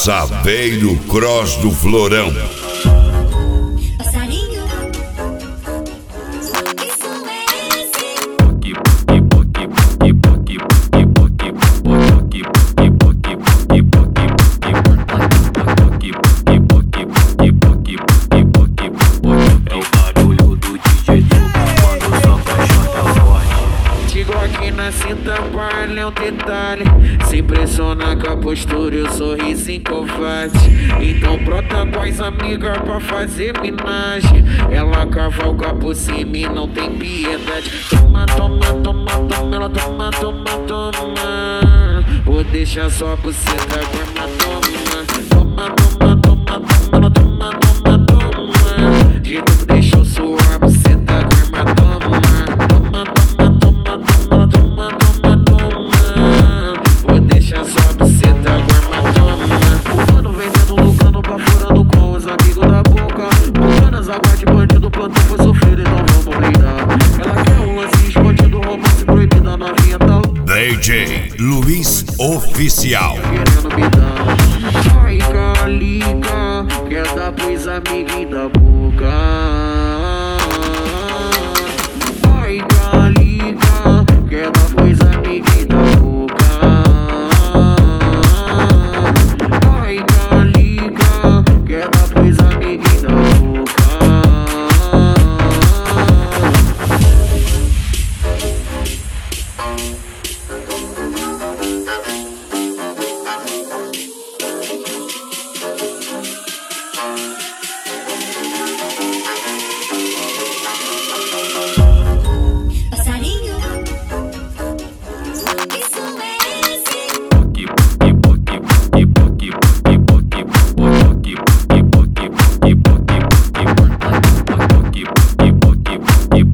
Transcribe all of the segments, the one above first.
Saveiro Cross do Florão. Aqui na cinta palha é um detalhe. Se impressiona com a postura e o sorrisinho covarde. Então brota com as amigas pra fazer minagem. Ela cavalga por cima e não tem piedade. Toma, toma, toma, toma, ela toma, toma, toma. Vou deixar só por cima, toma, toma. Toma, toma, toma, toma, ela toma, toma, toma. De novo deixou suar por cima, toma, toma. Toma, toma, toma, toma, toma, toma, toma. Vou deixar só pra cê tá guarda, toma. O mano vem dentro do cano pra furando com os amigos da boca. Bucanas, aguarde bandido, plantão foi sofrido, então vamos brindar. Ela quer um lance escondido, romance proibido, a novinha tá DJ Luiz Oficial. querendo me dar. Ai, calica, quer dar pros amiguinhos da boca. Ai, calica, quer dar pros amiguinhos da boca. Ai, calica, quer dar pros amiguinhos da boca.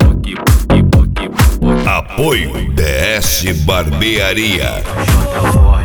Apoio DS Barbearia.